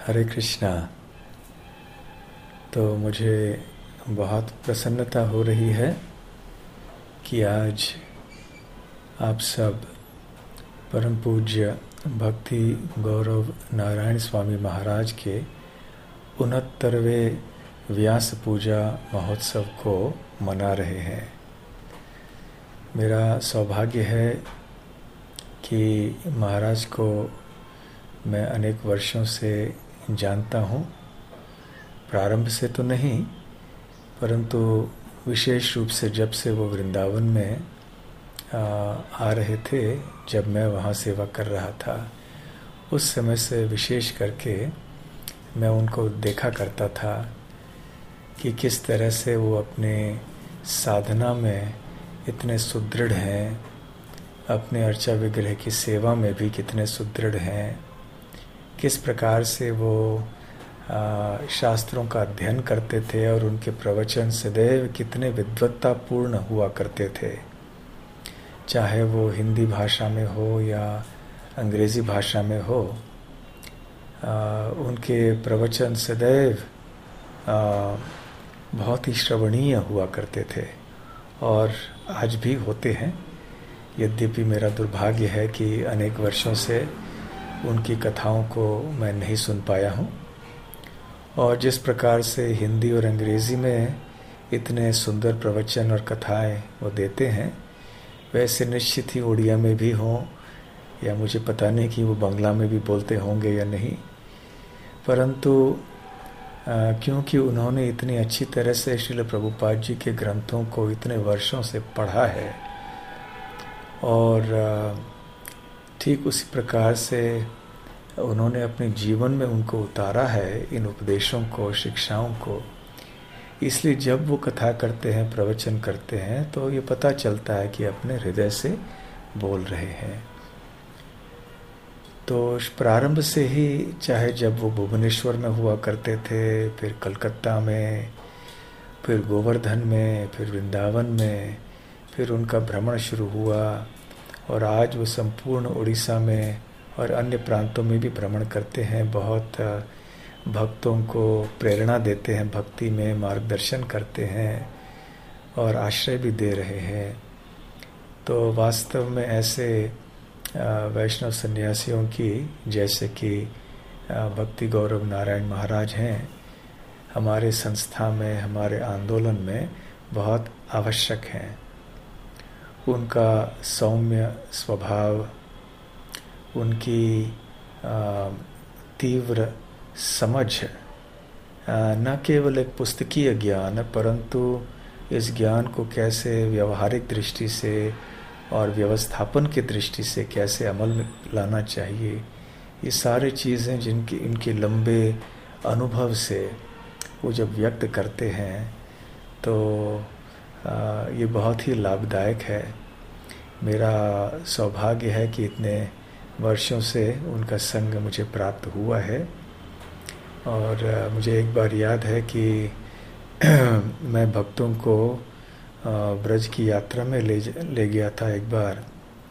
हरे कृष्णा। तो मुझे बहुत प्रसन्नता हो रही है कि आज आप सब परम पूज्य भक्ति गौरव नारायण स्वामी महाराज के 69वें व्यास पूजा महोत्सव को मना रहे हैं। मेरा सौभाग्य है कि महाराज को मैं अनेक वर्षों से जानता हूँ। प्रारंभ से तो नहीं, परंतु विशेष रूप से जब से वो वृंदावन में आ रहे थे, जब मैं वहाँ सेवा कर रहा था, उस समय से विशेष करके मैं उनको देखा करता था कि किस तरह से वो अपने साधना में इतने सुदृढ़ हैं, अपने अर्चा विग्रह की सेवा में भी कितने सुदृढ़ हैं, किस प्रकार से वो शास्त्रों का अध्ययन करते थे और उनके प्रवचन सदैव कितने विद्वत्तापूर्ण हुआ करते थे। चाहे वो हिंदी भाषा में हो या अंग्रेज़ी भाषा में हो, उनके प्रवचन सदैव बहुत ही श्रवणीय हुआ करते थे और आज भी होते हैं। यद्यपि मेरा दुर्भाग्य है कि अनेक वर्षों से उनकी कथाओं को मैं नहीं सुन पाया हूँ, और जिस प्रकार से हिंदी और अंग्रेज़ी में इतने सुंदर प्रवचन और कथाएं वो देते हैं, वैसे निश्चित ही उड़िया में भी हों, या मुझे पता नहीं कि वो बांग्ला में भी बोलते होंगे या नहीं, परंतु क्योंकि उन्होंने इतनी अच्छी तरह से श्रील प्रभुपाद जी के ग्रंथों को इतने वर्षों से पढ़ा है, और ठीक उसी प्रकार से उन्होंने अपने जीवन में उनको उतारा है, इन उपदेशों को, शिक्षाओं को। इसलिए जब वो कथा करते हैं, प्रवचन करते हैं, तो ये पता चलता है कि अपने हृदय से बोल रहे हैं। तो प्रारंभ से ही, चाहे जब वो भुवनेश्वर में हुआ करते थे, फिर कलकत्ता में, फिर गोवर्धन में, फिर वृंदावन में, फिर उनका भ्रमण शुरू हुआ, और आज वो संपूर्ण उड़ीसा में और अन्य प्रांतों में भी भ्रमण करते हैं। बहुत भक्तों को प्रेरणा देते हैं, भक्ति में मार्गदर्शन करते हैं और आश्रय भी दे रहे हैं। तो वास्तव में ऐसे वैष्णव सन्यासियों की, जैसे कि भक्ति गौरव नारायण महाराज हैं, हमारे संस्था में, हमारे आंदोलन में बहुत आवश्यक हैं। उनका सौम्य स्वभाव, उनकी तीव्र समझ, न केवल एक पुस्तकीय ज्ञान, परंतु इस ज्ञान को कैसे व्यवहारिक दृष्टि से और व्यवस्थापन की दृष्टि से कैसे अमल में लाना चाहिए, ये सारी चीज़ें जिनकी इनके लंबे अनुभव से वो जब व्यक्त करते हैं, तो ये बहुत ही लाभदायक है। मेरा सौभाग्य है कि इतने वर्षों से उनका संग मुझे प्राप्त हुआ है, और मुझे एक बार याद है कि मैं भक्तों को ब्रज की यात्रा में ले गया था एक बार,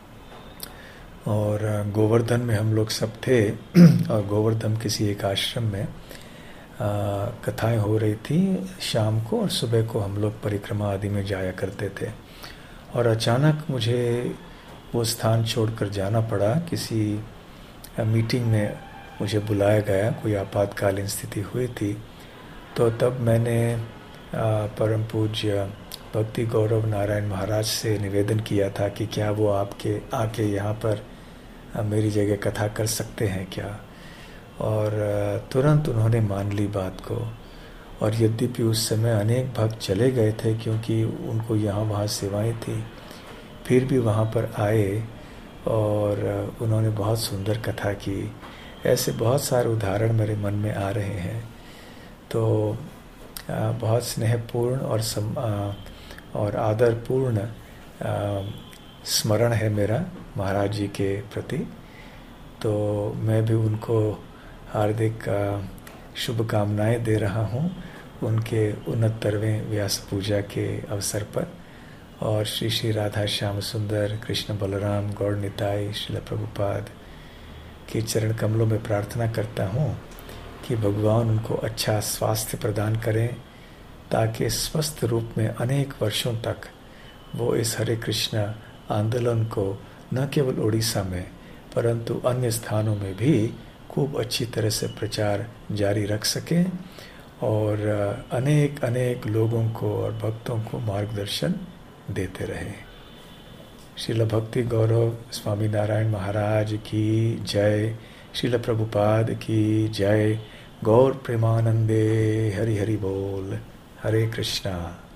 और गोवर्धन में हम लोग सब थे, और गोवर्धन किसी एक आश्रम में कथाएं हो रही थी शाम को, और सुबह को हम लोग परिक्रमा आदि में जाया करते थे। और अचानक मुझे वो स्थान छोड़कर जाना पड़ा। किसी मीटिंग में मुझे बुलाया गया, कोई आपातकालीन स्थिति हुई थी। तो तब मैंने परम पूज्य भक्ति गौरव नारायण महाराज से निवेदन किया था कि क्या वो आके यहाँ पर मेरी जगह कथा कर सकते हैं क्या, और तुरंत उन्होंने मान ली बात को। और यद्यपि उस समय अनेक भक्त चले गए थे, क्योंकि उनको यहाँ वहाँ सेवाएं थी, फिर भी वहाँ पर आए और उन्होंने बहुत सुंदर कथा की। ऐसे बहुत सारे उदाहरण मेरे मन में आ रहे हैं। तो बहुत स्नेहपूर्ण और आदरपूर्ण स्मरण है मेरा महाराज जी के प्रति। तो मैं भी उनको हार्दिक शुभकामनाएं दे रहा हूँ उनके 69वें व्यास पूजा के अवसर पर। और श्री श्री राधा श्याम सुंदर, कृष्ण बलराम, गौर निताई, श्रील प्रभुपाद के चरण कमलों में प्रार्थना करता हूँ कि भगवान उनको अच्छा स्वास्थ्य प्रदान करें ताकि स्वस्थ रूप में अनेक वर्षों तक वो इस हरे कृष्ण आंदोलन को न केवल उड़ीसा में परंतु अन्य स्थानों में भी खूब अच्छी तरह से प्रचार जारी रख सकें और अनेक अनेक लोगों को और भक्तों को मार्गदर्शन देते रहें। श्रील भक्ति गौरव स्वामी नारायण महाराज की जय। श्रील प्रभुपाद की जय। गौर प्रेमानंदे। हरि हरि बोल। हरे कृष्णा।